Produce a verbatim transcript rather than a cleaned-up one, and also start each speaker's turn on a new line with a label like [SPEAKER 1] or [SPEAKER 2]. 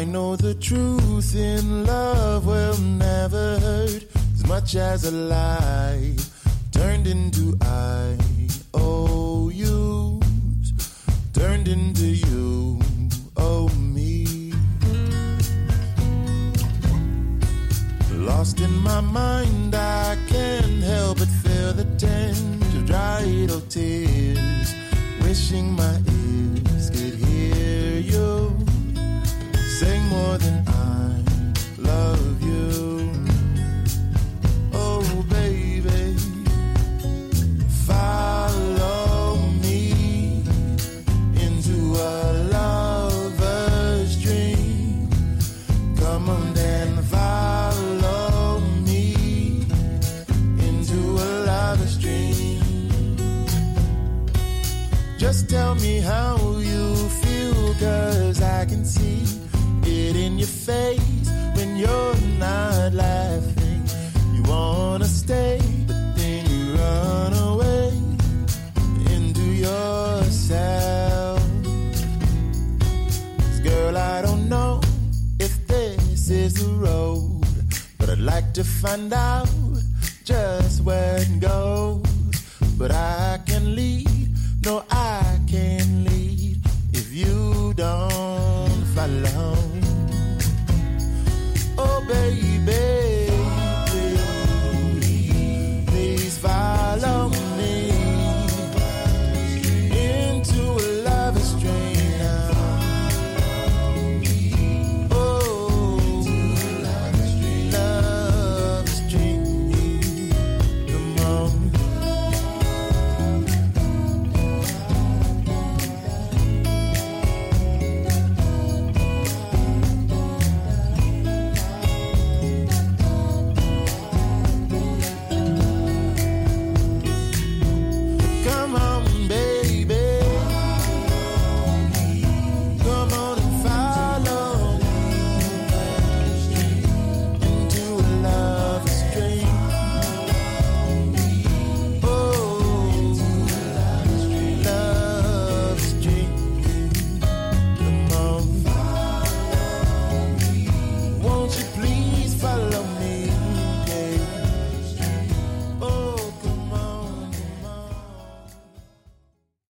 [SPEAKER 1] I know the truth in love will never hurt as much as a lie turned into I O U's, turned into you, oh me. Lost in my mind, I can't help but feel the tinge of dried old tears, wishing my ears could hear you sing more than I love you. Oh baby, follow me into a lover's dream. Come on then, follow me into a lover's dream. Just tell me how you feel, 'cause I can see it in your face when you're not laughing. You wanna stay, but then you run away into yourself. 'Cause girl, I don't know if this is the road, but I'd like to find out